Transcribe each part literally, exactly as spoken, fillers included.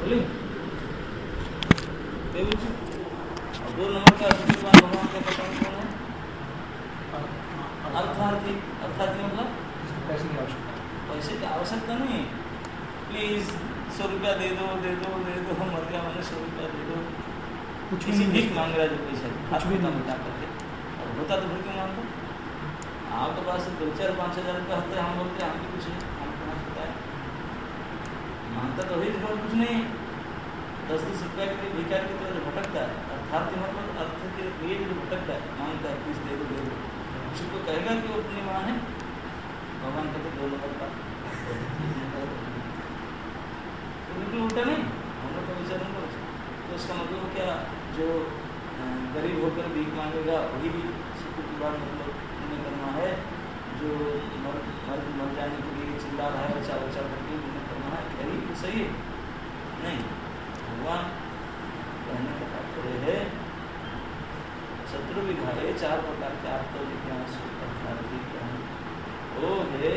बोले और दो नंबर का भगवान का पता कौन है? अर्थार्थी। अर्थार्थी मतलब पैसे की आवश्यकता पैसे की आवश्यकता नहीं। प्लीज सौ रुपया दे दो दे दो दे दो, मर गया मैंने सौ रुपया दे दो, कुछ किसी भी भीख मांग रहा है जो पैसा कुछ भी ना नहीं बता करके, और होता तो फिर क्यों मांगो? आपके पास दो चार पाँच हज़ार रुपया होते हैं, हम बोलते हैं हमको कुछ नहीं, हम कहाँ सकता है मांगता तो ही कुछ नहीं। दस दस रुपया के लिए भिखारी की तरह जो भटकता है, अर्थात मतलब अर्थ के लिए जो भटकता है, मांगता है प्लीज दे दो दे दो, उसी को कहेगा कि वो अपनी माँ है। भगवान कहते दो नंबर का तो बिल्कुल उल्टा नहीं, हम लोग का विचार नहीं कर सकते। तो इसका मतलब क्या, जो गरीब होकर भीख मांगेगा वही भी सुख की बात मतलब उन्हें करना है, जो मर मर मर जाने के लिए चिल्ला रहा है बचा बचा करके उन्हें करना है, यही तो सही है नहीं। भगवान कहने का तात्पर्य है शत्रु विघारे चार प्रकार के आत्मविज्ञान वो है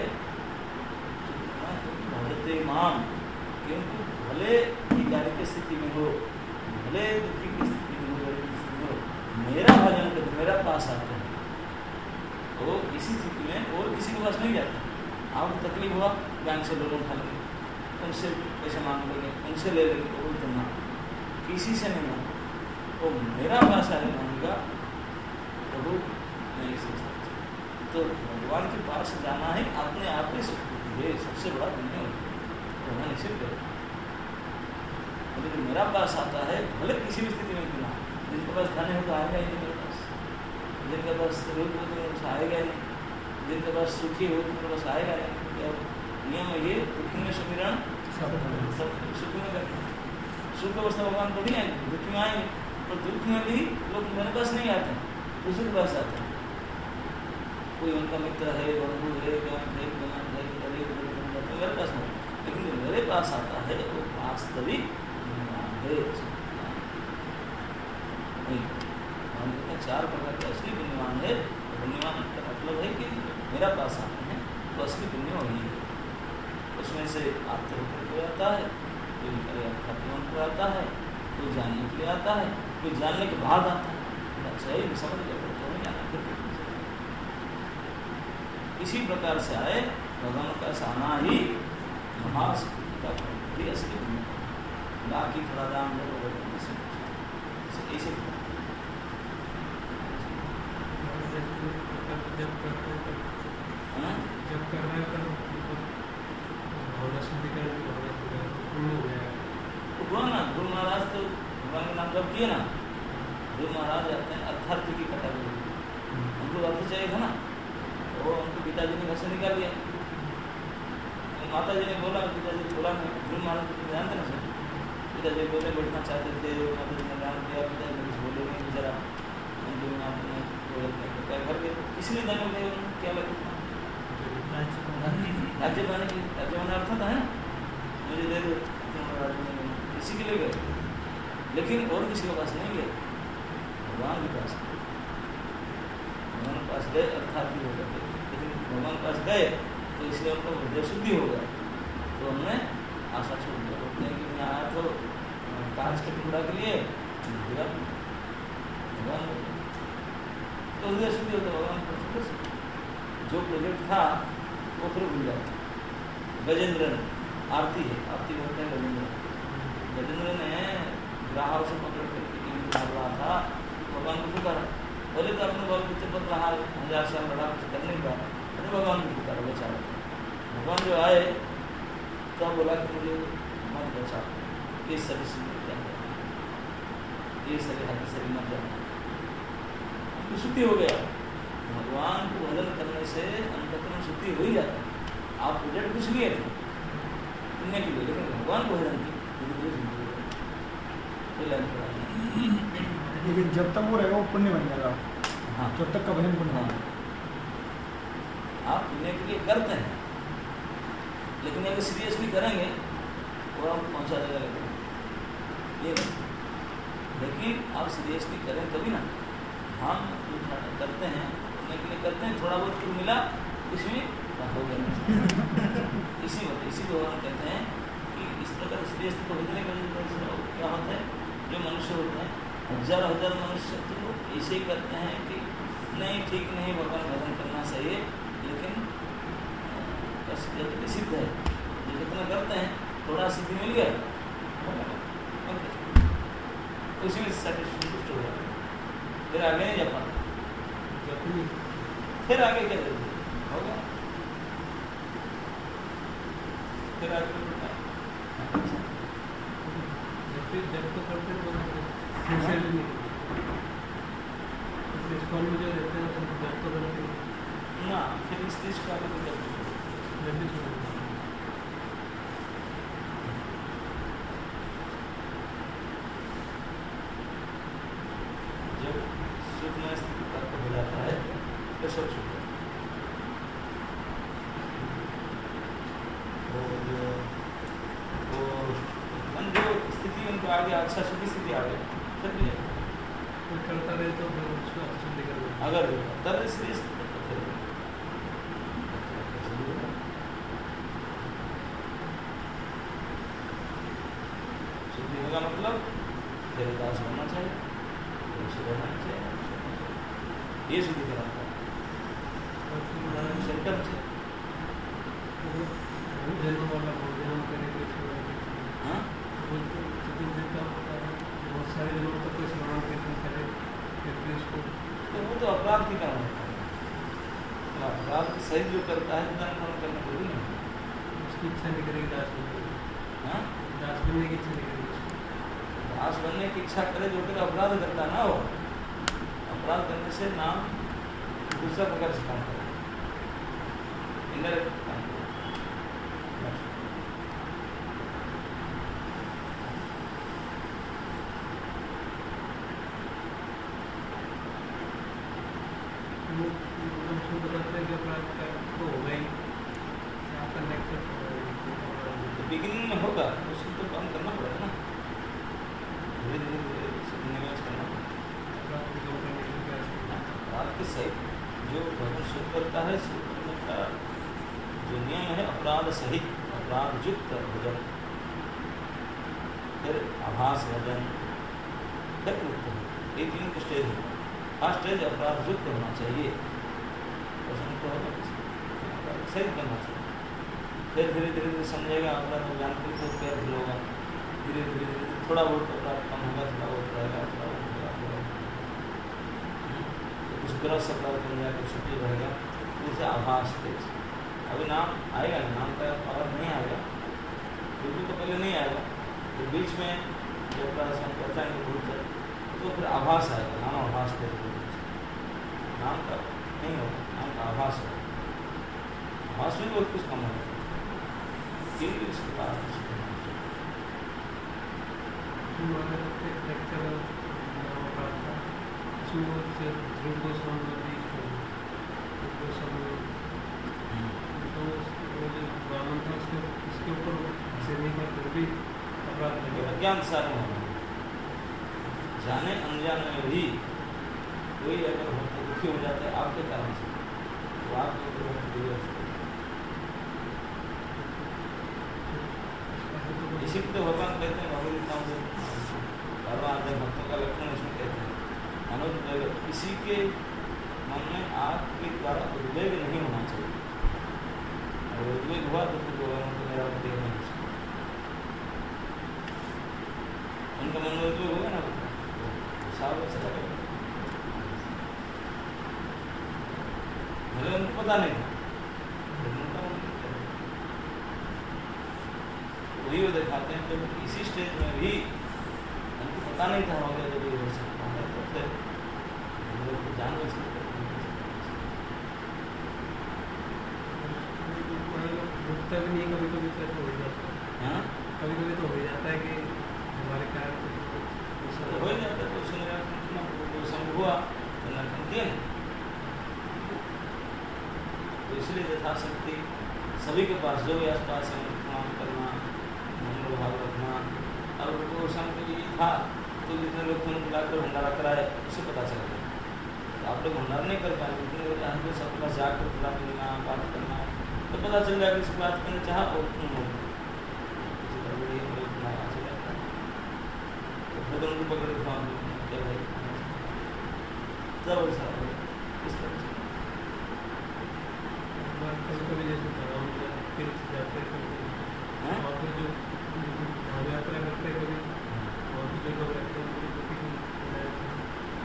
भजते मान, क्योंकि भले भिखारी की स्थिति में हो, भले दुखी की स्थिति में हो, गरीब की स्थिति में हो, मेरा भजन कर मेरा पास आते हैं तो इसी स्थिति में और किसी के पास नहीं जाता। आपको तकलीफ हुआ बैंक से लोन उठा लेंगे, उनसे पैसे मांग लेंगे, उनसे ले लेंगे, वो देना किसी से नहीं मांगा, वो मेरा पास आने मांगेगा प्रभु नहीं सोचता। तो भगवान के पास जाना है अपने आप ही ये सबसे बड़ा पुण्य होता है। भगवान इसे करे लेकिन मेरा पास आता है भले किसी भी स्थिति में क्यों, जिनके पास धन हो तो आएगा ही नहीं मेरे पास, जिनके पास रोग हो तो मेरे पास आएगा ही नहीं, जिनके पास सुखी हो तो मेरे पास आएगा नहीं। क्या नियम है ये, दुखी में सुमिरण सब सुख में करते हैं। सुख अवस्था भगवान को नहीं आएंगे, दुख में आएंगे, और दुख में भी लोग मेरे पास नहीं आते हैं, दूसरे के पास आते हैं। कोई उनका मित्र है, बंधु है, एक बना है, तो मेरे पास नहीं, लेकिन जो मेरे पास आता है वो वास्तविक है। हम कहते हैं चार प्रकार के असली पुण्यवान है। पुण्यवान का मतलब है कि मेरा पास आते हैं तो असली पुण्य वही है। उसमें से आते होकर कोई आता है, कोई अध्यात्म को आता है, कोई जानने के लिए आता है, कोई जानने के बाद आता है। अच्छा ही समझ गया तो नहीं आना फिर इसी प्रकार से आए भगवान का आना ही महाशक्ति का भी असली पुण्य। बाकी थोड़ा दाम दो ऐसे जब कर रहे हैं हुआ ना। गुरु महाराज तो भगवान का नाम जब किए ना, गुरु महाराज आते हैं अर्थार्थ की कैटेगरी, उनको अर्थ चाहिए था ना, वो उनको पिताजी ने घर से निकाल दिया। माता जी ने बोला, पिताजी ने बोला नहीं, गुरु महाराज को जानते ना सर, पिताजी बोले बैठना चाहते थे, माता जी ने ध्यान दिया, पिताजी ने कुछ बोले नहीं, जरा घर के किसी ने जाने गए क्या लगे राज्य पाने की राज्य पाने अर्थ था है ना, मुझे दे दो, इसी के लिए गए, लेकिन और किसी के पास नहीं गए, भगवान के पास भगवान के पास गए अर्थात भी हो गए। लेकिन भगवान के पास गए तो इसलिए उनको हृदय शुद्धि हो गया, तो हमने आशा छोड़ दिया। बोलते हैं कि मैं आया तो कांच के टुकड़ा के लिए भगवान तो हृदय शुद्धि होता, भगवान जो प्रोजेक्ट था वो फिर भूल जाता। गजेंद्र ने आरती है, आरती बोलते हैं गजेंद्र, गजेंद्र ने ग्राहक से पकड़ करके मार रहा था, भगवान को पुकारा, बोले तो अपने बाल बच्चे पर रहा हजार साल बड़ा कुछ कर नहीं पाया, अरे भगवान को पुकारा बेचारा। भगवान जो आए तो बोला कि मुझे मत बचा, ये सभी से मत जाना, ये सभी हाथी से मत जाना, उनको शुद्धि हो गया। भगवान को भजन करने से अंतःकरण शुद्धि हो ही जाता है। आप प्रोजेक्ट कुछ लिए थे पुण्य के लिए, लेकिन भगवान को भजन की लेकिन जब तक वो रहेगा वो पुण्य बन जाएगा। हाँ, जब तक का भजन पुण्य। हाँ, आप पुण्य के लिए करते हैं, लेकिन अगर सीरियसली करेंगे वो आप पहुँचा देगा, लेकिन ये नहीं। लेकिन आप सीरियसली करें तभी ना। हम करते हैं पुण्य के लिए करते हैं, थोड़ा बहुत कुछ मिला इसमें हो गया। इसी वक्त इसी को हम कहते हैं कि इस प्रकार इसलिए तो इतने गजेंद्र क्या होता है, जो मनुष्य होते हैं हजार हजार मनुष्य तो ऐसे ही करते हैं कि नहीं ठीक नहीं, भगवान भजन करना सही है, लेकिन बस सिद्ध है जो जितना करते हैं थोड़ा सिद्धि मिल गया उसी में संतुष्ट हो जाए, फिर आगे नहीं जा पाता, फिर आगे क्या होगा, फिर आगे जब तो करते हैं स्कूल में जो रहते हैं जब तो करते ना, फिर इस चीज का आगे जब सब छूट जो स्थिति उनको आ गया, अच्छा सुखी स्थिति आ गई, फिर भी करता रहे तो उसको अच्छा निकल अगर तब इसलिए शुद्धि होगा, मतलब तेरे दास होना चाहिए, रहना चाहिए, ये शुद्धि कराता है सेंटर से। हाँ बहुत सारे लोग तो कोई स्मरण कीर्तन करे तो वो तो अपराध की कारण होता है, अपराध सही जो करता है दान कर्म करना जरूरी नहीं, उसकी इच्छा नहीं करेगी दास बनने की। हाँ दास बनने की इच्छा नहीं करेगी, दास बनने की इच्छा करे जो फिर अपराध करता ना हो, अपराध करने से नाम दूसरा प्रकार से काम करे, इनडायरेक्ट काम करे। बिगिनिंग में होगा उसको तो काम करना पड़ेगा ना, धीरे धीरे धीरे निवेश करना पड़ेगा। अपराध के सहित जो भजन शुरू करता है, शुरू करने का जो नियम है अपराध सहित, अपराध युक्त भजन, फिर आभास भजन, फिर एक तीन स्टेज है। फर्स्ट स्टेज अपराध युक्त होना चाहिए, भजन को सहित करना चाहिए, फिर धीरे धीरे धीरे समझेगा अपराध में जान के क्या भूल होगा, धीरे धीरे धीरे थोड़ा बहुत अपराध कम होगा, थोड़ा बहुत रहेगा, थोड़ा बहुत रहेगा, तो कुछ ग्रस अपराध बन जाएगा, कुछ छुट्टी रहेगा, तो उसे आभास स्टेज। अभी नाम आएगा नहीं, नाम का पावर नहीं आएगा, बिल्कुल तो पहले नहीं आएगा, तो बीच में जब अपराध से हम पहचाएंगे भूल कर तो फिर आभास आएगा, नाम आभास स्टेज, नाम का नहीं होगा, नाम का आभास होगा, आभास में बहुत कुछ कम होगा। इसके बाद ज्ञान साधन होगा, जाने अनजाने में भी कोई अगर दुखी हो जाता है आपके कारण से, तो आपके इसी को तो भगवान कहते हैं, भगवदगीता में भगवान भक्तों का लक्षण इसमें कहते हैं, मनोज किसी के मन में आपके द्वारा उद्वेग नहीं होना चाहिए, और उद्वेग हुआ तो फिर भगवान को मेरा उद्वेग नहीं हो सकता, उनका मन में उद्वेग होगा ना साल से लगेगा, भले उनको पता नहीं था, वही वो दिखाते हैं। जब इसी स्टेज में भी हमको पता नहीं था होगा जब ये हो सकता है, तो फिर हम लोग को जान बच रुकता भी नहीं, कभी कभी तो हो जाता है, हाँ कभी कभी तो हो जाता है कि हमारे कारण तो हो जाता है, तो उसने संभव हुआ तो नरकन किया नहीं, तो इसलिए यथाशक्ति सभी के पास जो भी आस पास है प्रणाम करना, मनोभाव रखना, और उनको शाम के लिए था तो जितने लोग थे बुलाकर भंडारा कराए उससे पता चल गया, तो आप लोग भंडारा नहीं कर पाए, जितने लोग चाहेंगे सबके पास जाकर पूरा मिलना, बात करना, तो पता चल जाएगा किसी बात करना चाह और क्यों हो दोनों को पकड़ के फांद दो, क्या भाई जब ऐसा इस तरह से कभी कभी जैसे तनाव फिर जाते हैं हैं? और फिर जो धाम यात्रा करते हैं कभी और भी जो लोग रहते हैं उनकी बुद्धि को बनाया जाता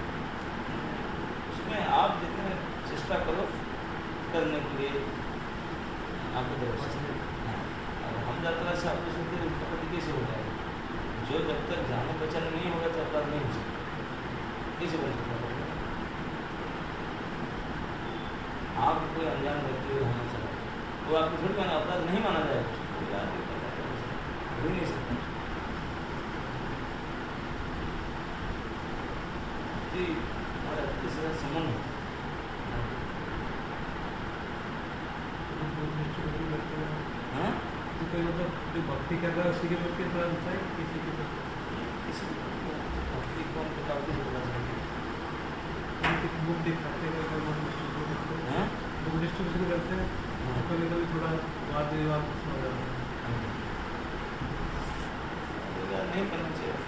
उसमें आप जितने चेष्टा करो करने के लिए आपको दर्शन अब हम यात्रा से आपको सुनते उसका पति कैसे हो जाएगा? जो जब तक जाने बचन नहीं होगा तब तक नहीं हो सकता, कैसे बन सकता? आप कोई अनजान व्यक्ति होना चाहिए तो आपको थोड़ी माना अपराध नहीं माना जाएगा, हो नहीं सकता। कि हमारा तीसरा संबंध हाँ तो कोई मतलब जो भक्ति कर रहा है उसी के प्रति अपराध होता है कि किसी के प्रति किसी भक्ति कौन प्रकार की होना चाहिए? बुक दिखाते हैं हाँ बुक डिस्ट्रीब्यूशन करते हैं तो कभी कभी थोड़ा वाद विवाद हो जाता है। नहीं करना चाहिए।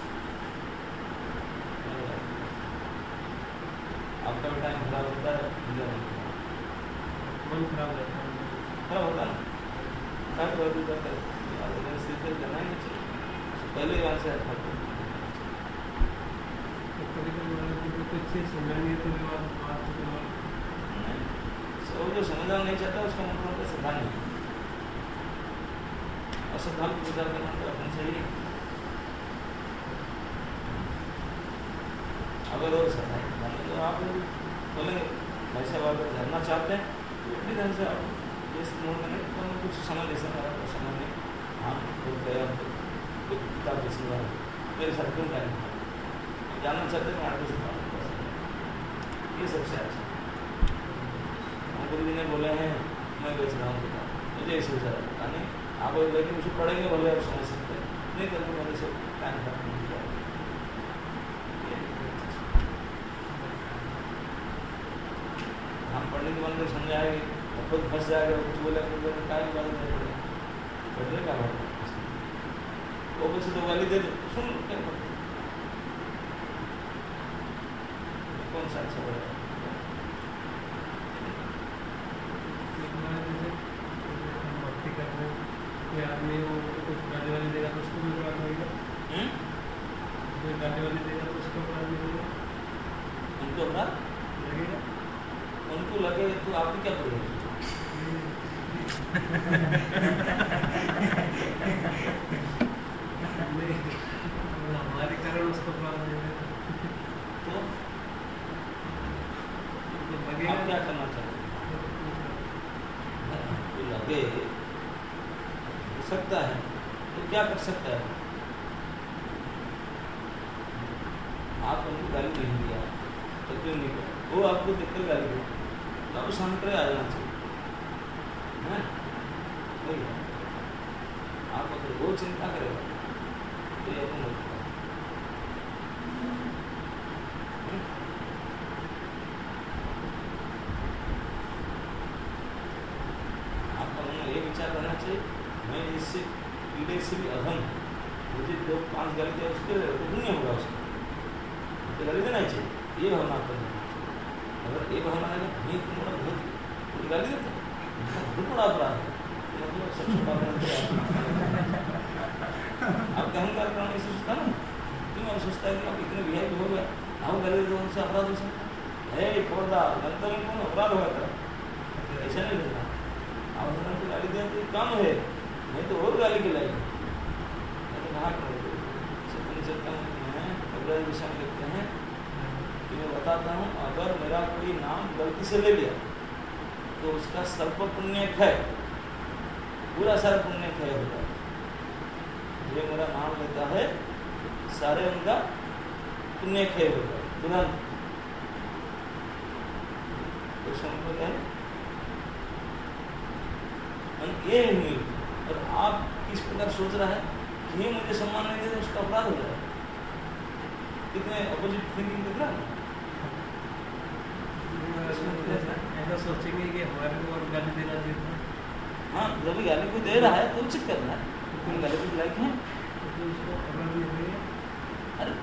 आपका भी टाइम खराब होता है, मन खराब रहता है खराब होता है ना, काफी बहुत दूर तक स्थिति करना ही नहीं चाहिए, पहले वहाँ से अच्छा तो कभी कभी वाले कुछ चीज़ समझानी है तो विवाद बात तो विवाद वो जो समझना नहीं चाहता उसका मतलब होता है श्रद्धा नहीं, और श्रद्धा को पूजा करना तो अपन सही है। अगर और श्रद्धा तो आप बोलेंगे भाई साहब अगर जानना चाहते हैं तो अपनी ढंग से आप जिस मूड में नहीं तो कुछ समय ले सकता है, समय में हाँ तो गया तो किताब बेचने वाला मेरे साथ क्यों टाइम जानना चाहते हैं मैं आगे से बात कर सकता, ये सबसे अच्छा। गुरु जी ने बोले हैं मैं बेच रहा हूँ किताब, मुझे ऐसे विचार है नहीं आप लेकिन मुझे पढ़ेंगे भले आप समझ सकते हैं, नहीं करके मेरे से टाइम खराब नहीं किया। हम पढ़ने के मन में समझाएंगे और खुद फंस जाएगा, कुछ बोले कुछ टाइम बाद नहीं पड़ेगा पढ़ने का बात वो कुछ तो गाली दे दो सुन क्या पढ़ते कौन सा अच्छा पड़ेगा? भक्ति कर रहे हैं कोई आदमी वो कुछ गाली वाली देगा तो उसको भी अपराध होगा, कोई गाली वाली देगा तो उसको अपराध नहीं होगा, उनको अपराध लगेगा उनको लगे तो आप भी क्या करोगे? हमारे कारण उसको अपराध नहीं होगा तो लगेगा आप क्या करना चाहते तो लगे हो सकता है तो क्या कर सकता है? आप उनको गाली नहीं दिया तो क्यों नहीं कर वो आपको देखकर गाली दे तो आप शांत रहे आ जाना चाहिए है नहीं, आप अगर वो चिंता करेगा तो ये अपन होता आपका मन ये विचार रहना चाहिए मैं इससे कीड़े से भी अधम मुझे दो पांच गाली दिया उसके पुण्य होगा उसको तो गाली देना ही चाहिए, ये भावना करना। अगर ये भावना है नहीं तुम बड़ा बहुत गाली देते बहुत बड़ा अपराध है मतलब सबसे बड़ा आपका अहंकार करना नहीं सोचता ना क्यों आप सोचता है कि आप इतने वी आई पी हो गए हम गाली देते उनसे अपराध हो सकता है खबरदार गंतव्य में कौन अपराध होगा था ऐसा नहीं रहता आप उन्होंने तो गाली दिया तो कम है नहीं तो और गाली के लाएगी अग्रज विषय में लिखते हैं कि मैं बताता हूँ अगर मेरा कोई नाम गलती से ले लिया तो उसका सर्प पुण्य क्षय पूरा सारा पुण्य क्षय होता है। जो मेरा नाम लेता है सारे उनका पुण्य क्षय होता है तुरंत। तो समझ है ये हुई और आप किस प्रकार सोच रहा है कि ये मुझे सम्मान नहीं दे तो उसका अपराध हो जाए, कितने अपोजिट थिंकिंग दिख रहा है। ऐसा सोचेंगे कि हमारे को और गाली देना चाहिए। हाँ जब भी गाली को दे रहा है तो उचित करना है, तो गाली को लाइक है तो उसको अपराध नहीं होगा अरे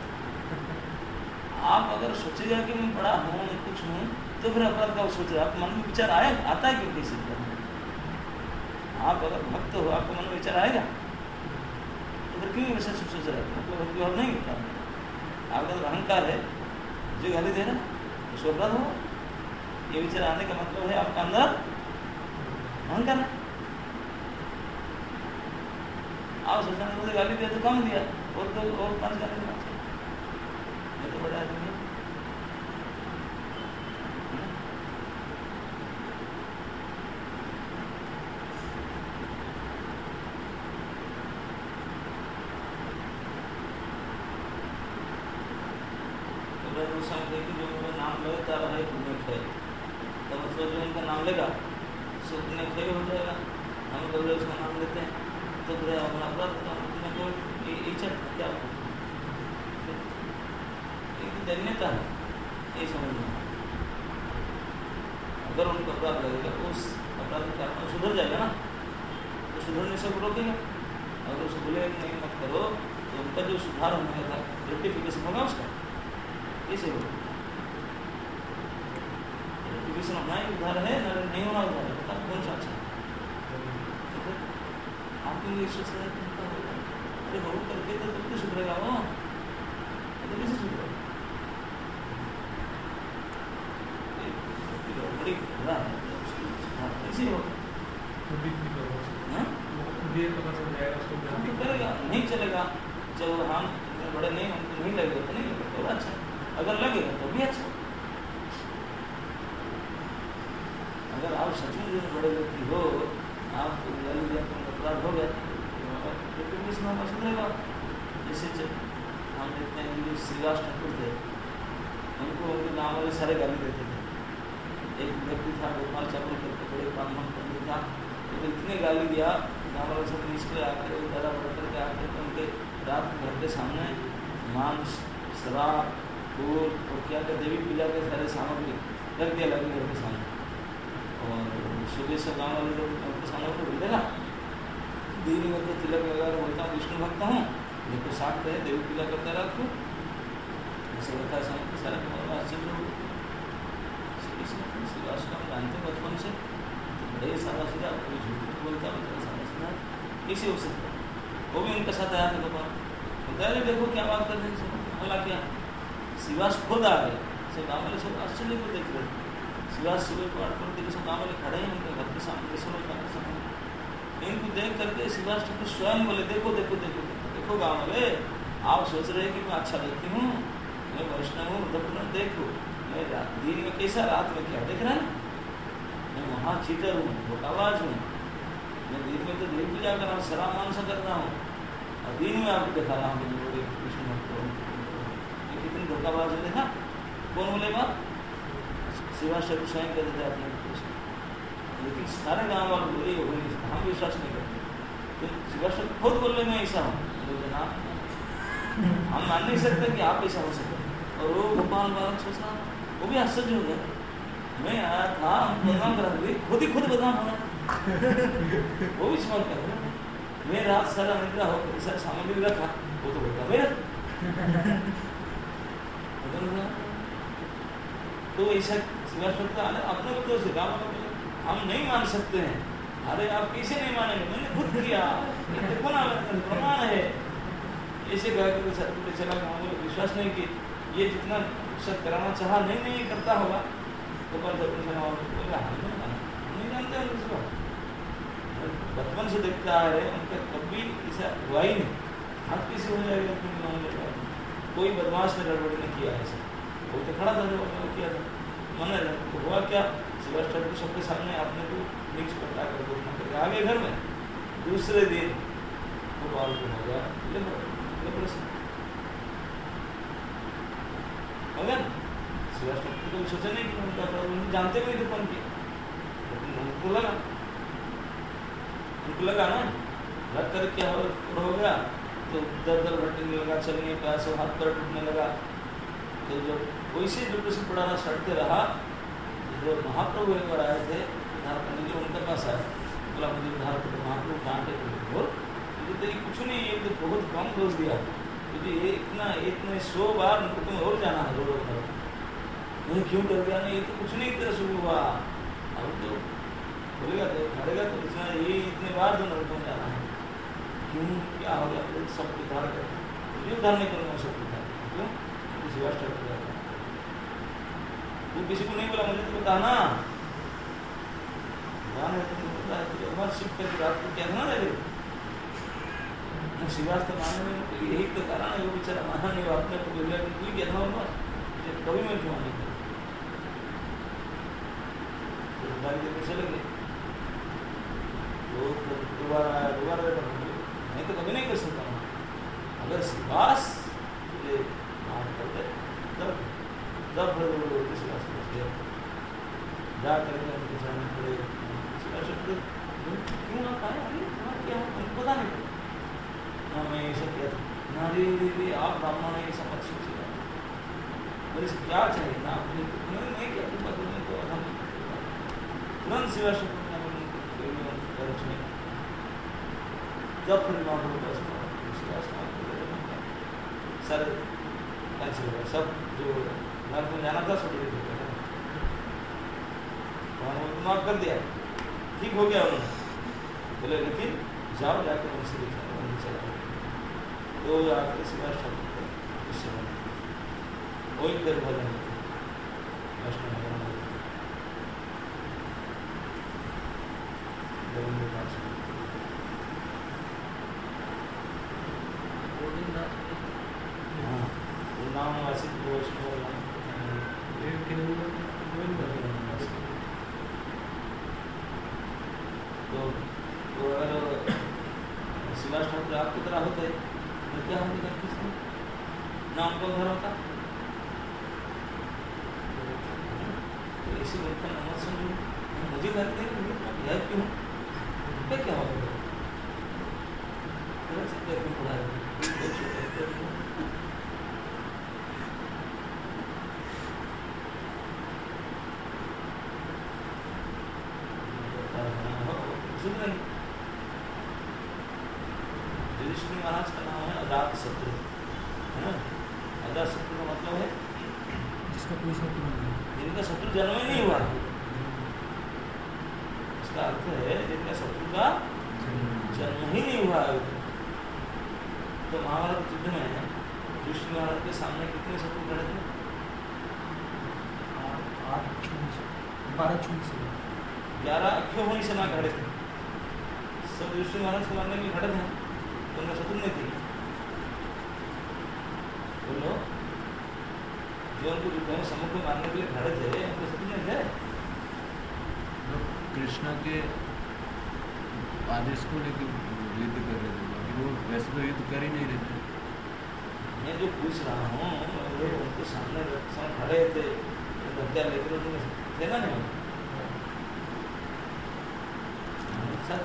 आप अगर सोचेगा कि मैं बड़ा हूँ कुछ हूँ तो फिर अपराध का सोच रहे आप मन में विचार आया आता है क्यों किसी तरह? आप अगर भक्त हो आपको मन में विचार आएगा तो फिर क्यों वैसे सोच रहे हैं? मतलब भक्ति भाव नहीं होता। आपका तो अहंकार है जो गाली दे रहा उसको अपराध हो। ये विचार आने का मतलब है आपका अंदर अहंकार है। आप सोचना मुझे गाली दिया तो कम दिया और तो और पांच गाली देना चाहिए, मैं तो बड़ा आदमी है। कि जो मेरा नाम लेता रहे पुण्य क्षय, तब तो जो उनका नाम लेगा सो पुण्य क्षय हो जाएगा। हम लोग उसका नाम लेते हैं तो फिर अपना अपराध पुण्य को इच्छा क्या धन्यता है ये समझना। अगर उनको अपराध लगेगा तो उस अपराध के कारण सुधर जाएगा ना, तो सुधरने से रोकेगा। अगर उसको बोलेगा कि नहीं मत करो तो उनका जो सुधार होने का रेक्टिफिकेशन होगा उसका कैसे होगा? रेक्टिफिकेशन होना ही उधार है ना नहीं होना उधार है? बता कौन सा अच्छा? आपके लिए सोच रहे हैं अरे बहुत करके तो तब तो सुधरेगा वो, तो कैसे सुधरेगा? बड़ी घटना है कैसे होगा? करेगा नहीं चलेगा जब हम बड़े नहीं हमको नहीं लगेगा तो नहीं लगेगा तो अच्छा, अगर लगेगा तो भी अच्छा। अगर आप सचमुच में बड़े व्यक्ति हो आप अपराध हो गया तो सुधरेगा। जैसे हम देखते हैं कि श्रीवास ठाकुर थे, उनको उनके गाँव वाले सारे गाली देते थे। एक व्यक्ति था गोपाल चावल करके बड़े ब्राह्मण पंडित था, तो इतने गाली दिया गाँव वाले सब निचले आकर दादा बड़ा करके आकर तो उनके रात घर के सामने मांस शराब फूल और क्या क्या देवी पूजा के सारे सामग्री रख दिया लगे घर के सामने। और सुबह से गाँव वाले लोग उनके सामने को बोलते ना दिन में तो तिलक लगा बोलता हूँ विष्णु भक्त हूँ, देखो साथ रहे देवी पूजा करते रात को ऐसे होता है सामने सारे आश्चर्य हो। श्रीवास को हम जानते हैं बचपन से, तो बड़े सारा सीधा कोई झूठ बोलता है सारा सीधा कैसे हो सकता है? वो भी उनके साथ आया था गोपाल, बताया देखो क्या बात कर रहे हैं अल्लाह क्या। श्रीवास खुद आ गए, सब गाँव वाले सब आश्चर्य को देख रहे थे। श्रीवास सुबह को आठ पर सब गाँव वाले खड़े हैं उनके घर के सामने सब घर के सामने। इनको देख करके श्रीवास ठाकुर स्वयं बोले देखो देखो देखो देखो गाँव वाले आप सोच रहे हैं कि मैं अच्छा व्यक्ति हूँ, मैं वैष्णव हूँ, मतलब देखो मैं दिन में कैसा रात में क्या देख रहा है, मैं वहाँ चीटर हूँ धोखाबाज हूँ, मैं दिन में तो देवी पूजा कर रहा हूँ शराब मांसा कर रहा हूँ और दिन में आपको दिखा रहा हूँ कि विष्णु भक्त हूँ। कितनी धोखाबाज है देखा? कौन बोले बात? श्रीवास ठाकुर स्वयं कर देते अपने। लेकिन सारे गाँव वाले बोले हो नहीं, हम विश्वास नहीं करते। तो श्रीवास ठाकुर खुद बोल रहे मैं ऐसा हूँ, जनाब हम मान नहीं सकते कि आप ऐसा हो सकते। और वो गोपाल बालक सोचना वो भी आश्चर्य हो गया, मैं आया था हम बदनाम करा दिए, खुद ही खुद बदनाम होना वो भी स्मरण कर रहे। मैं रात सारा निद्रा हो सारा सामग्री रखा वो तो होता मेरा तो ऐसा श्रीवास ठाकुर अपने को तो सिखा हम नहीं मान सकते हैं। अरे आप कैसे नहीं मानेंगे, मैंने खुद किया प्रमाण है। ऐसे कह चला विश्वास नहीं कि ये जितना सब कराना चाहा नहीं नहीं करता होगा तो पर नहीं जानते हैं उसको बचपन से देखता है उनका कभी ऐसा हुआ ही नहीं। हाथ कैसे हो जाएगा क्यों मान लेगा? कोई बदमाश ने गड़बड़ी नहीं किया ऐसा, वो तो खड़ा था जो किया था मन तो हुआ क्या श्रीवास ठाकुर सबके सामने आपने को मिक्स पटा कर घोषणा करके आ गए घर में। दूसरे दिन गोपाल को हो गया मगर श्रीवास ठाकुर को सोचा नहीं कि उनका प्रॉब्लम जानते हुए तो कौन किया, लेकिन उनको लगा उनको लगा ना लग कर क्या हो, हो गया तो दर दर भटकने लगा, चलने का सब हाथ पैर टूटने लगा। तो जब वैसे जो पढ़ाना सड़ते रहा, जो महाप्रभु एक बार आए थे उद्धार करने के उनके पास आए, बोला मुझे उद्धार कर महाप्रभु डांटे बोल तो ये कुछ नहीं, ये तो बहुत कम दोष दिया, क्योंकि ये इतना इतने सौ बार तुम्हें और जाना है रोड पर, नहीं क्यों कर दिया? नहीं, ये तो कुछ नहीं तेरा शुरू हुआ, अब तो बोलेगा तो मरेगा तो इतना ये इतने बार तो नरक में जाना है, क्यों क्या हो गया? तो सब उधार कर, ये उधार नहीं करूँगा, सब उधार क्यों? किसी वास्ते कर दिया वो किसी को नहीं बोला, मुझे तो बताना भगवान है, तुमको पता है, तुझे हमारे शिव करके रात को क्या था ना रे शिवास्त्र मानने में तो यही तो कारण है, वो बेचारा माना नहीं, वो अपने को बोल कि तू क्या था उनका कभी मैं क्यों आने तो गाड़ी लेकर चले गए, वो दोबारा आया, दोबारा आया, मैं तो कभी नहीं कर सकता हूँ, अगर शिवास तुझे माफ कर दे तब तब फिर शिवास को जा करके उनके सामने खड़े शिवास क्यों आप आए? अरे क्या हमको पता नहीं, हाँ मैं ये सब किया था, नारी दीदी आप ब्राह्मण है, ये सब मत सोचिएगा, मेरे से क्या चाहिए ना, आपने मैंने नहीं किया तुम बदलने को, हम तुरंत शिवा शब्द ने जब फिर नौ सर कैंसिल हो सब, जो नर्क में जाना था सब उन्होंने माफ कर दिया, ठीक हो गया उन्होंने, बोले लेकिन जाओ जाकर उनसे दिखा चला तो आकर शिवा शब्द इससे वही कर भजन वैष्णव हाँ नाम वासित वैष्णव तो तो अगर शिवास ठाकुर आपकी तरह होते तो क्या होती करती थी नाम को उधर होता, तो इसी वक्त का नमक समझो मुझे करते हैं यह क्यों क्या क्या होगा क्यों पढ़ा सुन रही युधिष्ठिर महाराज का नाम है अजात शत्रु, है ना? अजात शत्रु का मतलब है जिसका कोई शत्रु नहीं, जिनका शत्रु जन्म ही नहीं हुआ, इसका अर्थ है जिनका शत्रु का जन्म ही नहीं हुआ। तो महाभारत युद्ध में युधिष्ठिर महाराज के सामने कितने शत्रु खड़े थे? आठ बारह छुट्टी से ग्यारह अक्षय होने से ना खड़े थे, सब युधिष्ठिर महाराज को मारने के लिए खड़े थे, तो उनका शत्रु नहीं थे। बोलो जो उनको युद्ध में सम्मुख में मारने के लिए खड़े थे उनके शत्रु नहीं थे। कृष्णा के आदेश को लेकर युद्ध कर रहे थे, बाकी वो वैसे तो युद्ध कर ही नहीं रहे थे। मैं जो पूछ रहा हूँ वो उनके सामने खड़े थे, हत्या लेकर उनके थे ना नहीं साथ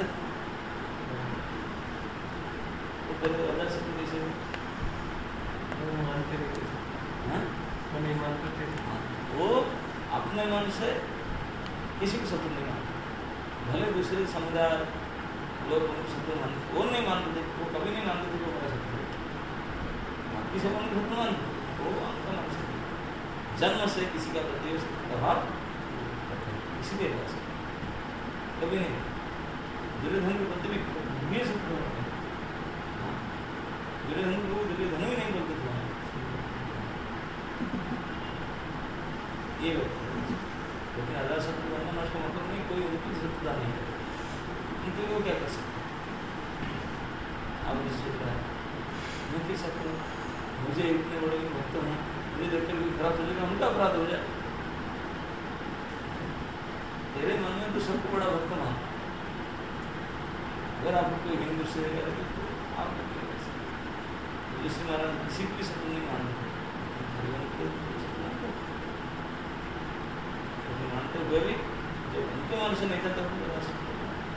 तो फिर अदर शत्रु कैसे वो मानते नहीं थे, हाँ वो नहीं मानते थे, वो अपने मन से किसी को शत्रु नहीं मानते, भले दूसरे समुदाय लोग उनको शत्रु मानते, वो नहीं मानते थे, वो कभी नहीं मानते थे कि वो मेरा शत्रु है, किसी को उनको शत्रु मानते, वो उनका मन से जन्म से किसी का प्रति प्रभाव इसीलिए रह सकते कभी नहीं। दुर्योधन के प्रति भी भी शत्रु होते हैं, दुर्योधन को दुर्योधन ही नहीं बोलते थे ये लेकिन अल्लाह शत्रु बनना उसका मतलब नहीं कोई उनकी शत्रुता नहीं है, उनके वो क्या कर सकते अब जिस मुख्य शत्रु मुझे इतने बड़े भक्त हूँ, मुझे देखकर भी खराब हो जाएगा, उनका अपराध हो जाए, तेरे मन में तो सबको बड़ा भक्त मान, अगर आपको कोई हिंदू से तो आप जिससे महाराज किसी भी शत्रु नहीं मानते, मानते हुए भी जब उनके मन से नहीं था तब बता सकते।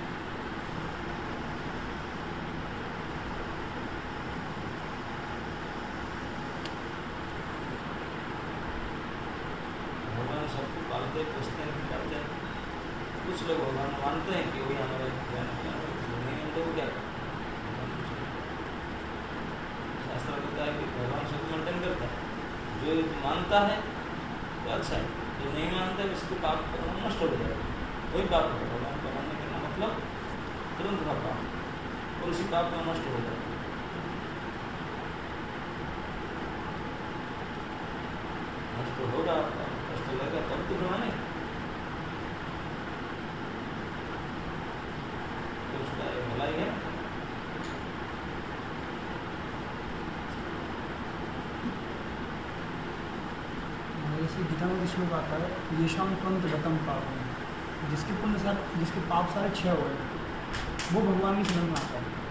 भगवान सबको पालते पोसते हैं पालते हैं, कुछ लोग भगवान मानते हैं कि वही हमारे नहीं, हम लोग क्या शास्त्र कहता है कि मानता है तो अच्छा है, जो नहीं मानता है उसके पाप कर्म नष्ट हो जाएगा, वही पाप है। भगवान का मानने का मतलब तुरंत का पाप और उसी पाप में नष्ट हो जाएगा। नष्ट होगा, कष्ट लगेगा तब तो भगवान तो उसका भलाई है। जैसे गीता में श्लोक आता है, ये शाम पंत गतम पाप है, जिसके पुण्य सारे जिसके पाप सारे क्षय हुए वो भगवान की शरण में आता है।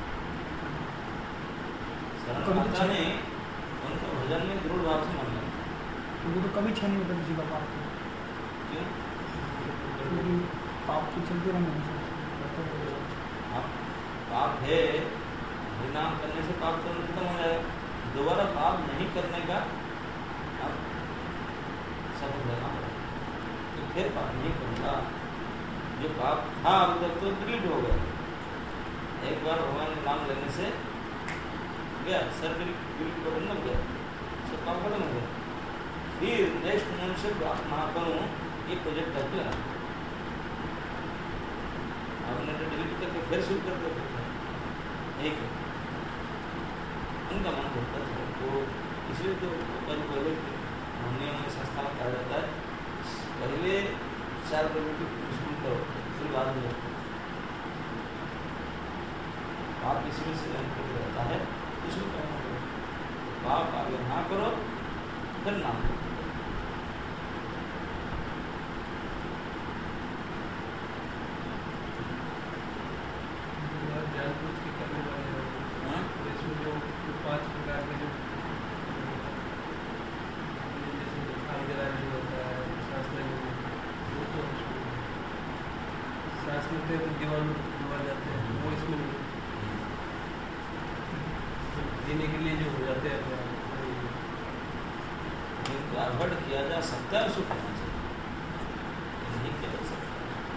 शरण आता ने उनका भजन में दृढ़ भाव से मान लेना, तो वो तो कभी क्षय नहीं होता किसी का पाप को, क्यों? क्योंकि पाप तो चलते रहेंगे। आप पाप है, हरिनाम करने से पाप तो खत्म हो जाएगा, दोबारा पाप नहीं करने का आप शपथ लेना पड़ेगा, तो फिर पाप नहीं करूँगा। जो पाप था अभी तक तो डिलीट हो गया, एक बार भगवान का नाम लेने से गया, सर डिलीट बटन लग गया, सब पाप खत्म हो गया। फिर नेक्स्ट मोमेंट से बात ना करूँ ये प्रोजेक्ट कर दिया, आपने तो डिलीट करके फिर शुरू कर दिया, एक उनका मन करता है तो इसलिए तो पहले नियम में संस्था में कहा जाता है पहले चार प्रवृत्ति स्कूल करो फिर बाद में पाप इसमें से रहता है, इसमें करना करो, पाप आगे ना करो फिर नाम करो। जानबूझ के करने वाले हैं, तो इसमें जो पांच प्रकार के जो जैसे होता है, सांस लेने में वो तो सांस लेते हैं तो दीवान डुबा जाते हैं, वो इसमें जीने के लिए जो हो जाते हैं जिनका अवॉइड किया जा सकता है उसको करना चाहिए, नहीं किया जा सकता।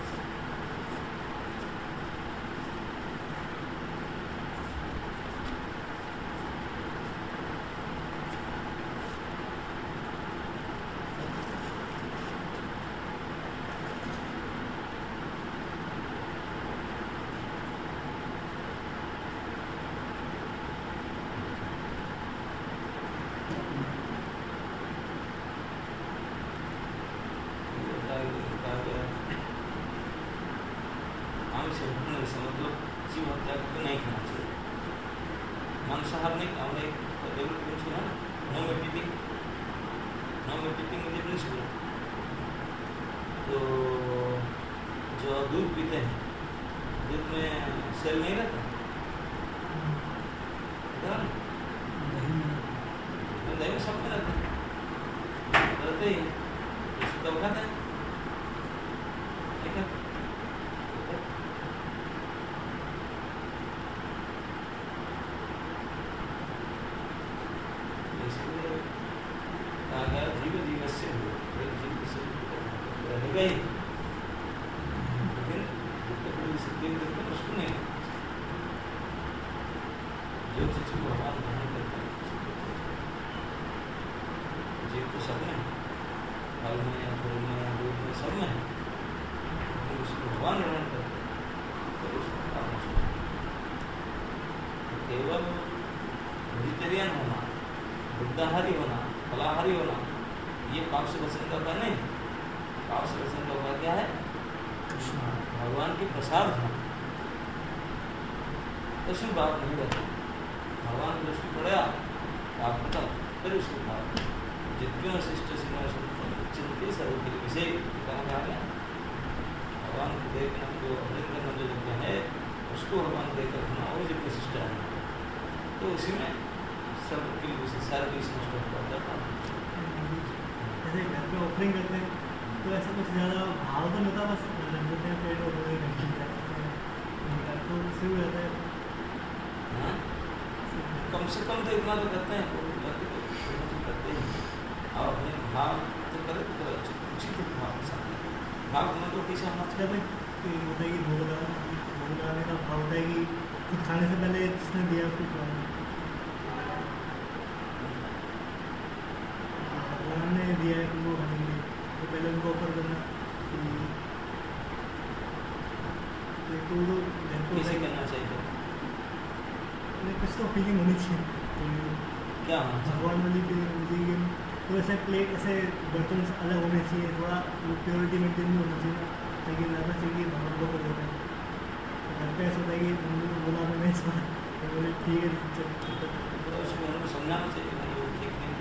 मतलब जीव हत्या को नहीं खाना चाहिए, मांसाहार नहीं। हमने जरूर पूछा ना, no meat eating, no meat eating मुझे प्रिंसिपल। तो जो दूध पीते हैं, दूध में सेल नहीं रहता, दही में सब में रहते हैं, रहते ही उसको तब खाते हैं, ठीक है। जीव जीव से हो जीव से रहेगा ही, लेकिन उसको नहीं जो चीज को भगवान ग्रहण करते हैं, जीव तो सब में, फल में, फूल में, दूध में, सब में है, लेकिन उसको भगवान ग्रहण करते हैं तो उसको पाप नष्ट होता है। केवल वेजिटेरियन होना, बुद्धाहारी होना, फलाहारी होना, ये पाप से बचने का उपाय नहीं। पाप से बचने का उपाय क्या है? भगवान के प्रसाद है, तो उसमें पाप नहीं रहता। भगवान की दृष्टि पड़ेगा पाप खत्म, फिर उसको खाओ। जितने शिष्ट चिंतित सर्व विषय कहना चाह रहे हैं, भगवान को देखना, जो अमृत करना जो यज्ञ है उसको भगवान देख रखना, वो जितने शिष्ट है तो उसी में सब सारे विषय नष्ट हो जाता है। जैसे घर पे ऑफरिंग करते हैं तो ऐसा कुछ ज़्यादा भाव तो नहीं होता, बस लेते हैं पेट और तो उससे भी रहता है। कम से कम तो इतना तो करते हैं, करते हैं और अपने भाव तो करे तो उचित भाव के साथ भाव में तो किसी हम अच्छा भाई होता है कि भोग लगा भोग लगाने का भाव होता है कि कुछ खाने से पहले जिसने दिया कुछ उसको फीलिंग होनी चाहिए क्या होना चाहिए? भगवान वाली फीलिंग होनी चाहिए तो ऐसे प्लेट ऐसे बर्तन से अलग होने चाहिए थोड़ा प्योरिटी मेंटेन भी होना चाहिए ताकि ज़्यादा चाहिए भगवान को कर देते हैं तो घर पे ऐसा होता है कि मम्मी को बोला तो नहीं सुना तो बोले ठीक है चल तो उसमें उनको समझाना चाहिए नहीं वो ठीक नहीं।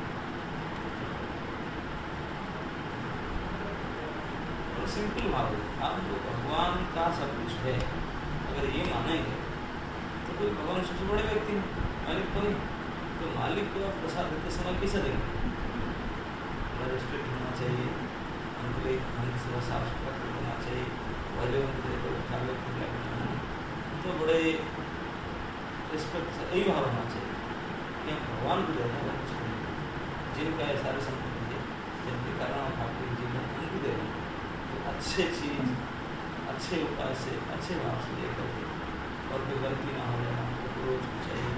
और सिंपल भाव है, आप जो भगवान का सब कुछ है अगर ये मानेंगे तो कोई भगवान सबसे बड़े व्यक्ति हैं, मालिक तो नहीं, तो मालिक को आप प्रसाद देते समय कैसे देंगे? रेस्पेक्ट होना चाहिए, उनके लिए ढंग से साफ सुथरा कर देना चाहिए, पहले उनके लिए उठा लेते तो बड़े रिस्पेक्ट से यही भाव होना चाहिए कि हम भगवान को देना है कुछ नहीं, जिनका ये सारे संपत्ति है, जिनके कारण आप आपके जीवन उनको दे रहे हैं, तो अच्छे चीज़ अच्छे उपाय से अच्छे भाव से दे करके और कोई गलती ना हो जाए हमको रोज को चाहिए।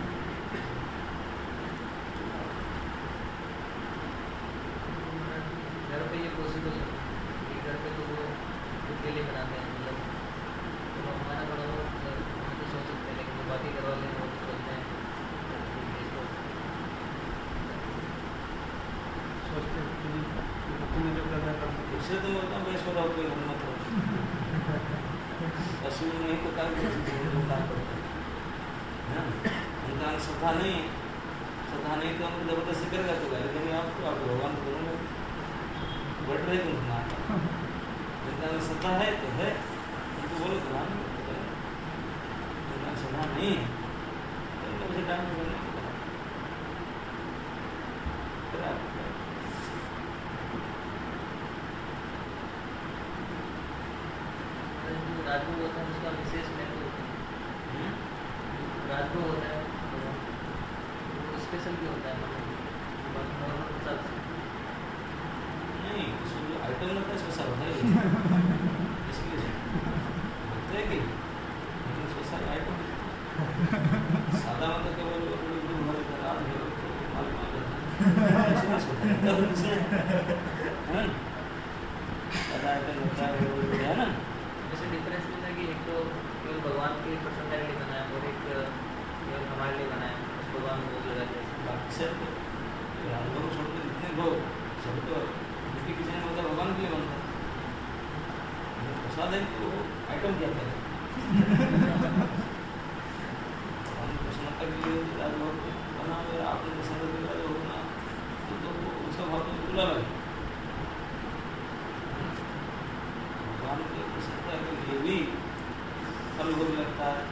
घर पे ये पॉसिबल है कि घर पे तो वो खुद के लिए बनाते हैं मतलब तो हमारा बड़ा वो हम तो सोच सकते हैं लेकिन जो बाकी घर वाले हैं वो तो सोचते हैं इसको सोचते हैं कि तुमने जो करना कर सकते इससे तो मैं बताऊँ वैश्वर और कोई उन्नत हो पशु नहीं तो काम करते हैं उनका श्रद्धा नहीं है, श्रद्धा नहीं तो हम जबरदस्ती करेगा तो गाली देंगे आपको, आप भगवान को करूँगा बढ़ रहे तुम सुना जिनका श्रद्धा है तो है, उनको बोलो भगवान उनका श्रद्धा नहीं है तो उसे डांस करने जो राजभोग होता है उसका विशेष महत्व होता है राजभोग होता है तो वो स्पेशल भी होता है मतलब नॉर्मल प्रसाद नहीं, उसमें जो आइटम लगता है स्पेशल होता है इसलिए होता है कि लेकिन स्पेशल आइटम सादा मतलब केवल हमारे घर आ रहे हो तो माल माल जाता है सादा आइटम होता है वो है ना। जैसे डिफरेंस होता है कि एक तो केवल भगवान के प्रसन्न के लिए बनाया और एक केवल हमारे लिए बनाया उस भगवान को लगा दिया अक्सर राजभोग छोड़ के जितने लोग सब तो उनकी किसी ने मतलब भगवान के लिए बनता है प्रसाद है तो आइटम क्या करें प्रसन्नता के लिए राजभोग बना अगर आपने प्रसन्न के राजभोग बना तो उसका भाव तो बुला लगे भगवान की प्रसन्नता के लिए भी फल भोग लगता है,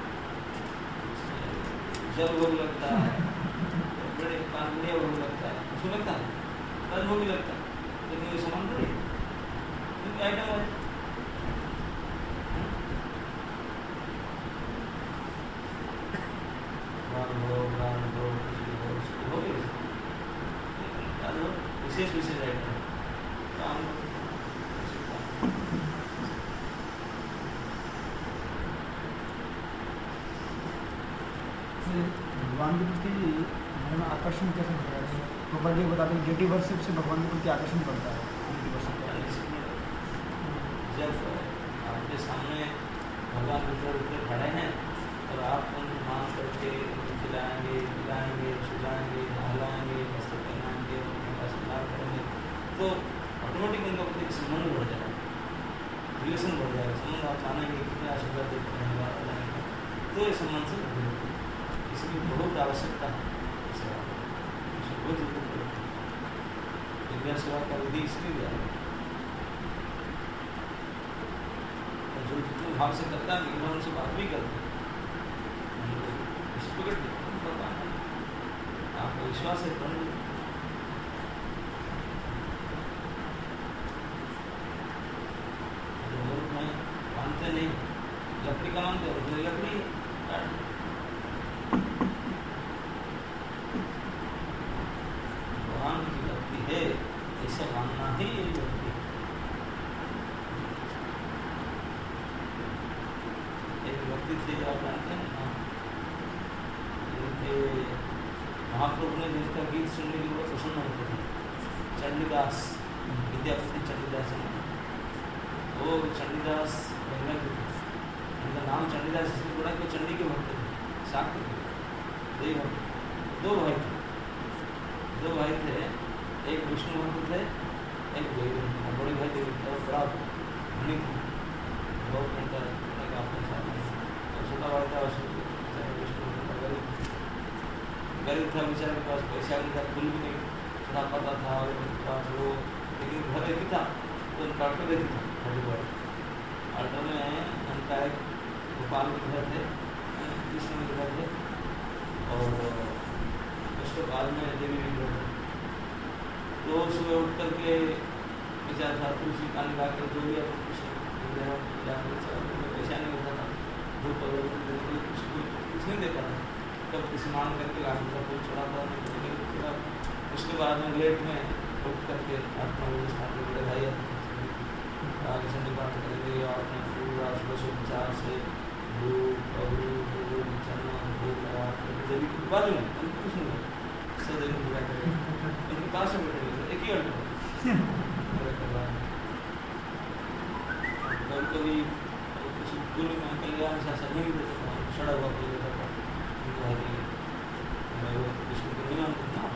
जल भोग लगता है, बड़े पान बढ़िया भोग लगता है, उसको लगता है राजभोग भी लगता है लेकिन ये सामान थोड़ी क्योंकि आइटम है विशेष विशेष आइटम काम भगवान के प्रति हमारे में आकर्षण कैसे बढ़ रहा है? गोपाल जी बताते हैं गेटी वर्शिप से भगवान के प्रति आकर्षण बढ़ता है। गेटी वर्शिप क्या है? जब आपके सामने भगवान ऊपर ऊपर खड़े हैं और आप उनको मान करके खिलाएंगे पिलाएंगे सुलाएंगे नहलाएंगे वस्त्र पहनाएंगे उनका श्रृंगार करेंगे तो ऑटोमेटिक उनका प्रति संबंध बढ़ जाएगा, रिलेशन बढ़ जाएगा, संबंध आप जानेंगे कितना सुंदर देखते हैं बात जाएंगे तो ये संबंध से इसकी बहुत आवश्यकता है सेवा बहुत जरूरत है विद्या सेवा का विधि इसलिए दिया है जो जितने भाव से करता है मैं उनसे बात भी करता हूँ आपको विश्वास है कौन लोग में मानते नहीं लकड़ी का मानते हैं लकड़ी भगवान की भक्ति है ऐसा मानना ही यही भक्ति एक भक्ति थे आप जानते हैं ना महाप्रभु ने जिसका गीत सुनने के लिए प्रसन्न होते थे चंडीदास विद्यापति चंडीदास वो चंडीदास बंगाल के थे उनका नाम चंडीदास इसलिए पड़ा कि चंडी के भक्त थे शाक्त थे देवी भक्त दो भाई थे, दो भाई थे, एक विष्णु भक्त थे, एक देवी भक्त था। बड़े भाई देवी भक्त और बड़ा धनी था, बहुत घंटा अपने साथ में, और छोटा भाई था विष्णु भक्त था, गरीब गरीब था बेचारे के पास पैसा नहीं था, फूल भी नहीं चढ़ा पाता था और पास वो, लेकिन घर एक ही था तो उनका ऑटो देखी था हरिद्वार। ऑटो में उनका एक गोपाल के घर थे, कृष्ण के घर थे, और उसके बाद में देवी भी घर थे। तो सुबह उठ करके बेचारा था तुलसी पानी ला कर जो भी कृष्ण पैसा नहीं होता था, धूप वगैरह देने के लिए कुछ कुछ नहीं देता था, तब स्नान करके ला था, फूल चढ़ाता था। उसके बाद में लेट में उठ करके अपना वो स्थान पर बड़े भाई आगे चंडी पाठ करेंगे और अपने पूरा सुबह से विचार से धूप अबूर चना भूख लगा देवी के बाजू में कुछ नहीं सदैव पूरा करेंगे, उनके पास में बैठेंगे एक ही घंटे कभी कभी कुछ गुरु में कल्याण शासन नहीं देते था, सड़ा हुआ कोई देता था विष्णु को नहीं मानते ना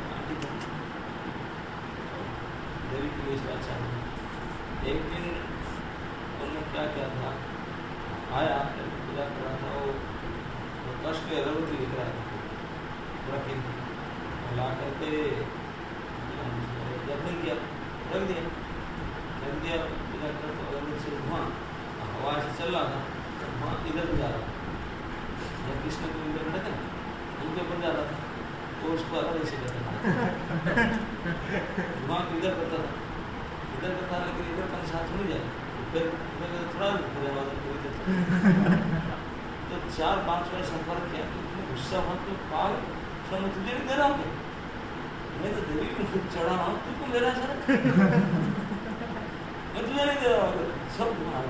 देवी की इस बात चाहते। एक दिन उन्होंने क्या किया था, आया पूजा कर रहा था, वो कष्ट के अगरबत्ती लिख रहा था रखे ला करके दफन किया, रख दिया रख दिया पूजा कर, तो अगरबत्ती से धुआं हवा से चल रहा था, धुआं इधर भी जा रहा था, कृष्ण को इधर बैठे ना उनके ऊपर जा रहा था, तो उसको अलग ऐसे करता था, धुआं इधर करता था इधर करता, लेकिन इधर का साथ नहीं जाए, फिर थोड़ा तो चार पाँच बार संपर्क किया तो इतने गुस्सा हुआ तो पाल मैं तुझे नहीं दे रहा हूँ, मैं तो देवी में खुद चढ़ा रहा हूँ, तुझको मेरा सर मैं तुझे नहीं दे रहा हूँ, सब तुम्हारा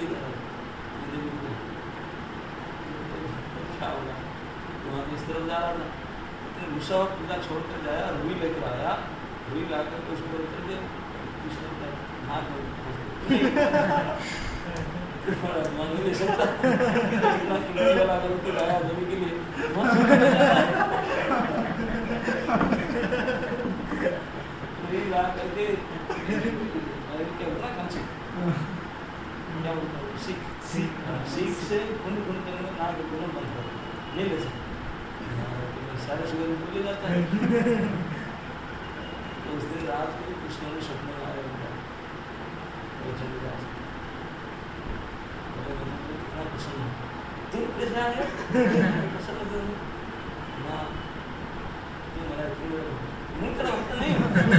क्या होगा। तुम्हारे इस तरफ जा रहा था, इतने गुस्सा हुआ पूजा छोड़कर जाया, रुई लेकर आया, रुई ला करके उसको उतर के कृष्ण का हाथ में मन नहीं सकता इतना किलो वाला करके लाया देवी के लिए रुई ला करके क्या होता कम से क्या बोलता है सीख सीख सीख से खून खून करने ना के दोनों बंद कर नहीं ले सकते, सारे सुगर में ले जाता है। तो उस दिन रात को कृष्ण ने स्वप्न में आया उनका वो चंद्रदास कितना प्रसन्न तुम कृष्ण आए प्रसन्न तुम ना तुम मेरा मुँह तेरा भक्त नहीं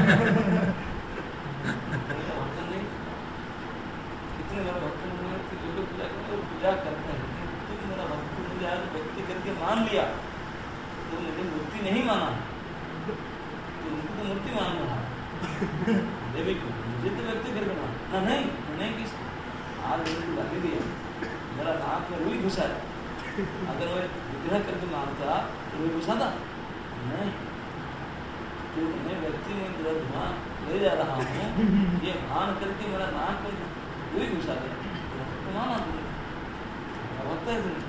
भक्त नहीं कितने बड़ा भक्त जो लोग पूजा करते हैं पूजा करते हैं, तुम मेरा भक्त मुझे आज भक्ति करके मान लिया, तो मुझे मूर्ति नहीं माना, तो उनको तो मूर्ति मानना है देवी को, मुझे तो व्यक्ति करके माना ना नहीं नहीं किस आज मेरे को गाली दिया, मेरा नाक में रुई घुसा है, अगर मैं विग्रह करके मानता तो रुई घुसा था नहीं, तो मैं व्यक्ति में मेरा धुआं ले जा रहा हूँ ये मान करके मेरा नाक में रुई घुसा गया, तो माना तुमने भक्त है तुमने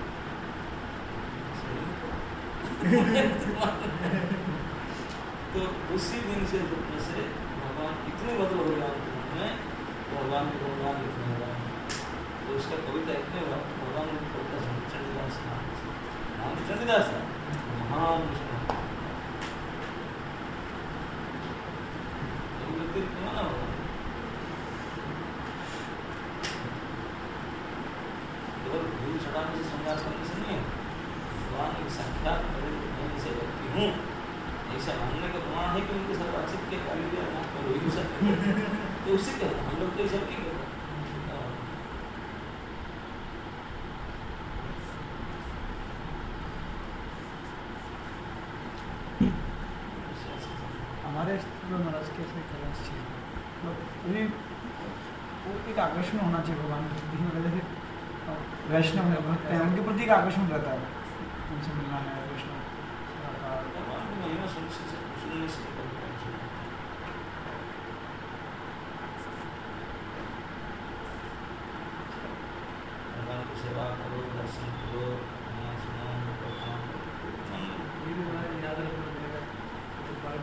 तो उसी दिन से दुनिया से भगवान इतने बदल हो गया उन्होंने भगवान के भगवान लिखने लगा, तो उसका कविता इतने हुआ भगवान ने कविता चंडीदास नाम नाम चंडीदास था महान माना होगा केवल भूल चढ़ाने से संघास करने से नहीं है, भगवान एक साक्षात मैं जैसे व्यक्ति हूँ ऐसा मानने का प्रमाण है कि उनके सब आक्षित के काली दिया ना तो वही दूसरा तो उससे क्या हम लोग तो सब की करते हमारे महाराज कैसे करना चाहिए, उन्हें वो एक आकर्षण होना चाहिए भगवान के प्रति, मतलब वैष्णव है भक्त है उनके प्रति एक आकर्षण रहता है, उनसे मिलना है वैष्णव भगवान की महिमा सुनने से भगवान की सेवा करो, दर्शन करो, सुनो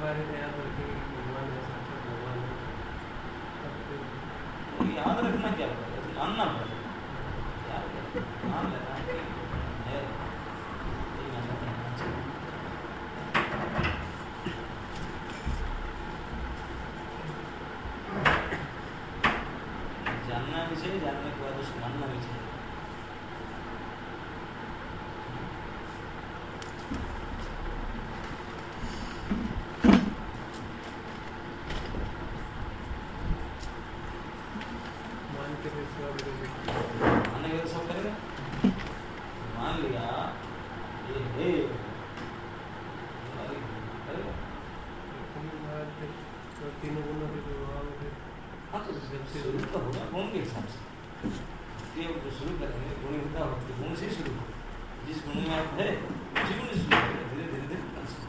बारे में याद रखें कि भगवान है, साक्षात भगवान है, तब फिर तो याद रखना क्या पड़ेगा, मानना पड़ेगा, याद रखना, मान लेना कि है, ये मानना पड़ना चाहिए। जानना भी चाहिए, जानने के बाद उसको मानना भी चाहिए। मान के फिर सेवा करेंगे। मानने के बाद सब करेगा, मान लिया ये है, करेगा। लेकिन महाराज फिर तो तीनों गुणों के विवाह में फिर हाँ तो जब से शुरू तो होगा गुण के हिसाब से, ये जो शुरू करेंगे गुण होता हो तो गुण से ही शुरू हो, जिस गुण में आप है उसी गुण से शुरू करेंगे, धीरे धीरे धीरे गुण से।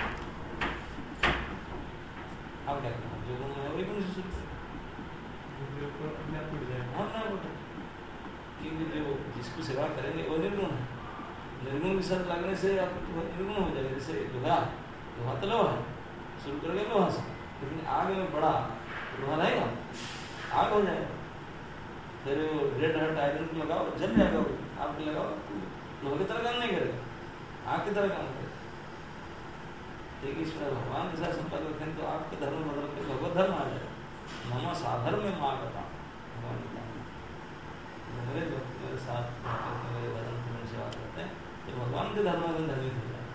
आप क्या करना, जो गुण में है वही गुण से शुरू करें, दूसरे को अपने आप उठ जाएगा। हम ना बोले, क्योंकि जो जिसको सेवा करेंगे वो निर्गुण है, निर्गुण के साथ लगने से आप निर्गुण हो जाएगा। जैसे लोहा, लोहा तो लोहा है, शुरू करेंगे लोहा से, लेकिन आगे में बड़ा लोहा रहेगा, आग हो जाएगा। फिर रेड हट आयरन को लगाओ, जल जाएगा, वो आग लगाओ, लोहे की तरह काम नहीं करेगा, आग की तरह काम करेगा। ठीक है, इसमें भगवान के साथ संपर्क रखें तो आपके धर्म बदल के भगवत धर्म आ जाएगा। मम साधर्म में माँ का भगवान का मेरे जो मेरे साथ मेरे धर्म की मेरी सेवा करते हैं तो भगवान के धर्म में धर्मित हो जाए।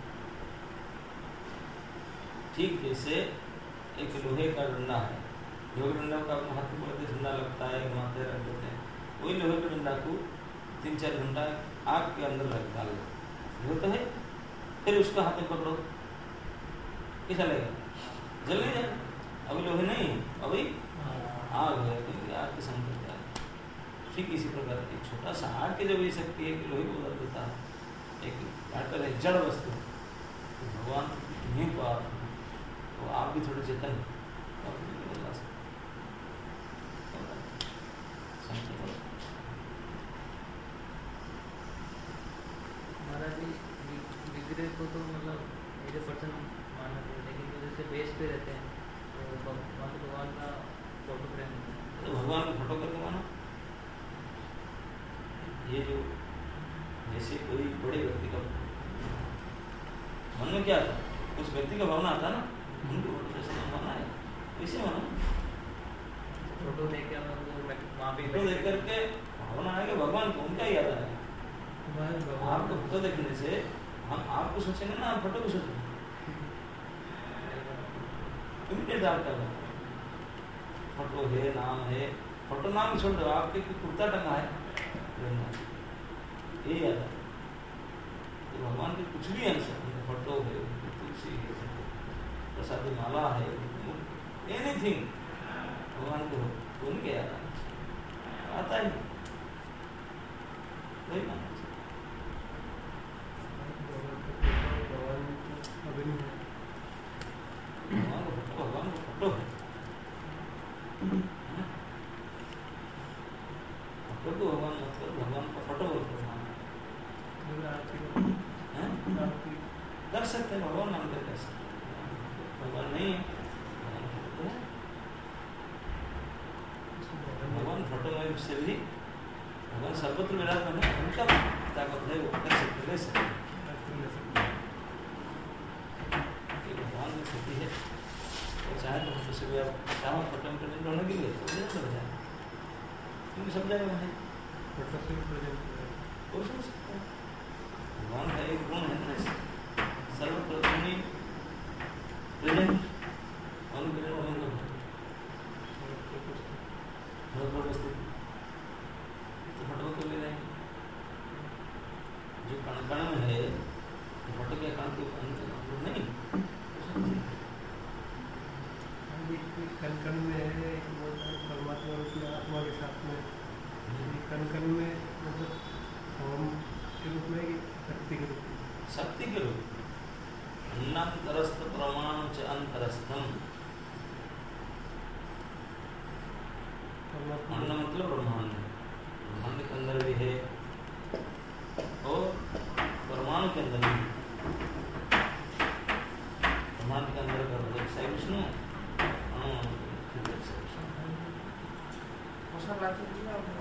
ठीक जैसे एक लोहे का डंडा है, लोहे के डंडा का हाथ में पड़ते ठंडा लगता है, घुमाते रख देते हैं, वही लोहे के डंडा को तीन चार घंटा आग के अंदर रख डाल दो, तो है, फिर उसको हाथ में पकड़ो, कैसा लगेगा, जल नहीं जाए। अभी लोहे नहीं, अभी आग है, क्योंकि आग की संकट है। ठीक इसी प्रकार एक छोटा सा आग की जब ये शक्ति है कि लोहे को बदल देता है, एक मैटर है, जड़ वस्तु, तो भगवान नहीं पा तो आप भी थोड़े चेतन बदला सकते। महाराज जी विग्रह को तो मतलब एज ए पर्सन मानना चाहिए, लेकिन जो जैसे बेस पे रहते हैं तो भगवान भगवान का फोटो फ्रेम तो भगवान को फोटो करके मानो। ये जो जैसे कोई बड़े व्यक्ति का मन में क्या था, उस व्यक्ति का भावना आता ना, उनको फोटो जैसे माना है वैसे मानो। फोटो देख के हम लोग वहाँ पे फोटो देख करके भावना आएगा भगवान को, उनका ही याद आएगा। आपको फोटो देखने से हम आपको सोचेंगे ना, आप फोटो को सोचेंगे, इमीडिएट आपका फोटो है, नाम है, फोटो नाम छोड़ दो, आपके कुर्ता टंगा है, ये याद है। तो भगवान के कुछ भी अंश है, फोटो है, तुलसी है, प्रसादी माला है, एनीथिंग भगवान को तो उनके याद आता ही वही मानना चाहिए। भगवान को फोटो, भगवान को फोटो है, फोटो को भगवान मतलब भगवान का फोटो बोलते हैं, कर सकते हैं भगवान नाम कर सकते हैं, भगवान नहीं है, भगवान फोटो में से भी भगवान सर्वत्र विराजमान है, उनका ताकत है, वो कर सकते ले सकते भगवान की स्थिति है। तो चाहे तो फोटो से भी आप चाहो फोटो में प्रेजेंट होने के लिए तो प्रेजेंट हो जाए, क्योंकि सब जगह है, फोटो से भी प्रेजेंट हो जाए, वो समझ सकते हैं। भगवान का एक गुण है ना, सर्वत्र प्रेजेंट तो फोटो को ले लेंगे, जो कण कण में है तो फोटो के कण के अंदर नहीं, कण कण में है, परमात्मा की आत्मा के साथ में, कण कण में मतलब फॉर्म के रूप में, शक्ति के रूप में, शक्ति के रूप अन्नतरस्थ प्रमाण च अंतरस्थम। अन्न मतलब ब्रह्मांड, ब्रह्मांड के अंदर भी है और परमाणु के अंदर भी, ब्रह्मांड के अंदर का मतलब साई विष्णु हाँ, हृदय साई विष्णु मौसा लाते दिया और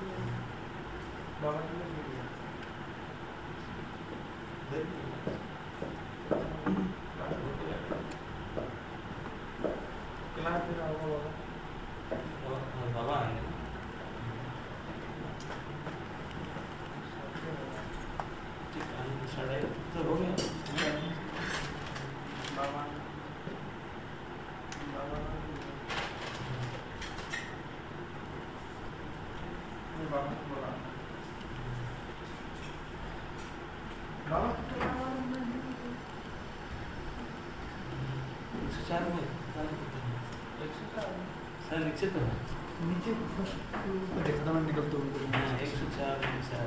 बाबा ने दे दिया क्लास में आओ बाबा बाबा आएंगे ठीक है साढ़े तो हो गया बाबा बाबा बाबा बोला बाबा एक सौ चार में एक सौ चार सर नीचे तो है नीचे फर्स्ट देखा था मैं निकलते हुए हाँ एक सौ चार में से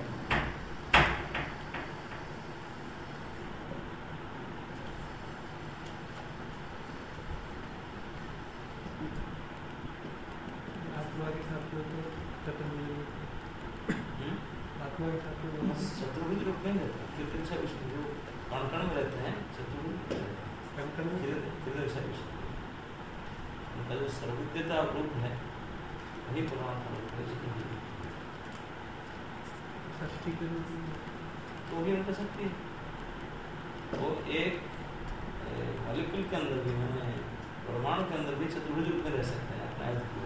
आत्मा के साथ में तो चतुर्भुज आत्मा के साथ में शत्रुभुज रूप में रहते हैं कीर्तन सा विष्णु जो कण कण में रहते हैं शत्रुभुज कंकण में कीर्तन सा विष्णु उनका जो सर्वविद्यता रूप है वही परमात्मा रूप है शत्रुभुज षष्ठी के रूप में तो भी उनका शक्ति है वो एक मॉलिक्यूल के अंदर भी मैंने परमाणु के अंदर भी चतुर्भुज रूप में रह सकते हैं अपना आयुध को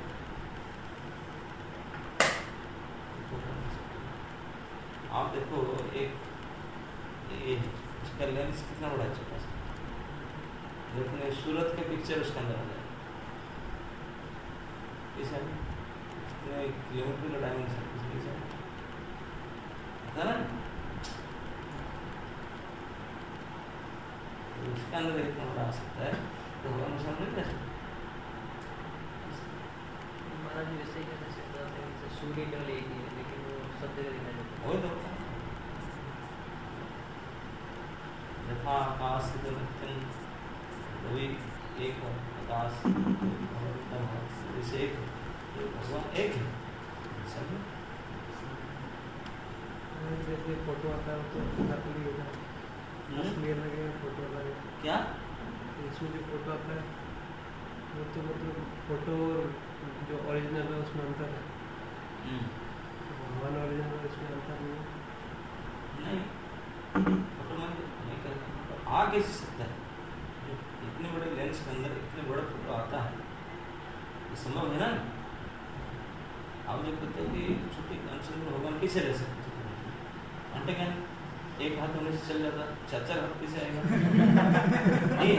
आप देखो एक ये उसका लेंस कितना बड़ा छोटा सा लेकिन सूरत के पिक्चर उसके अंदर आ जाए कितने किलोमीटर का डायमेंशन है ना उसके अंदर इतना बड़ा आ सकता है तो हम समझ नहीं सकते महाराज वैसे ही कहते सिद्धांत है कि सूर्य केवल एक ही है लेकिन वो सब जगह दिखाई देता वही तो यथा आकाश से नित्यम वही एक है आकाश जैसे एक भगवान एक है समझो जैसे फोटो आता है तो नकली होता है क्लियर लगे फोटो लगे क्या इसमें जो फोटो आता है वो तो मतलब फोटो जो ओरिजिनल है उसमें अंतर है भगवान ओरिजिनल है उसमें अंतर नहीं नहीं फोटो में नहीं करना आ कैसे सकता है इतने बड़े लेंस के अंदर इतने बड़ा फोटो आता है ये संभव है ना आप जो कहते हैं कि छोटी कंसेंट में भगवान कैसे रह सकते घंटे क्या एक हाथ होने से चल जाता चार चार हाथ कैसे आएगा नहीं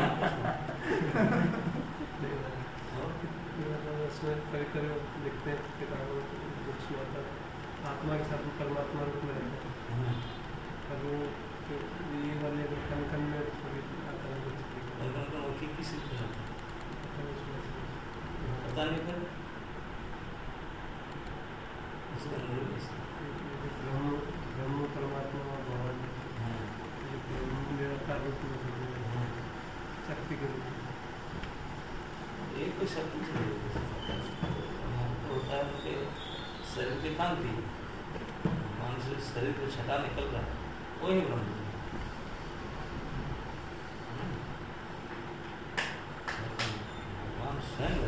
उसमें कभी कभी लिखते हैं किताबों बुक्स में आता है आत्मा के साथ परमात्मा रूप में रहता है और वो ये वाले कन कन में थोड़ी आता है किसी पता नहीं फिर ब्रह्म ब्रह्म परमात्मा और भगवान निरंतर रूप में शक्ति के रूप में एक कोई शक्ति से तो होता है उनके शरीर की कांति मान से शरीर को छटा निकल रहा है वही ब्रह्म भगवान स्वयं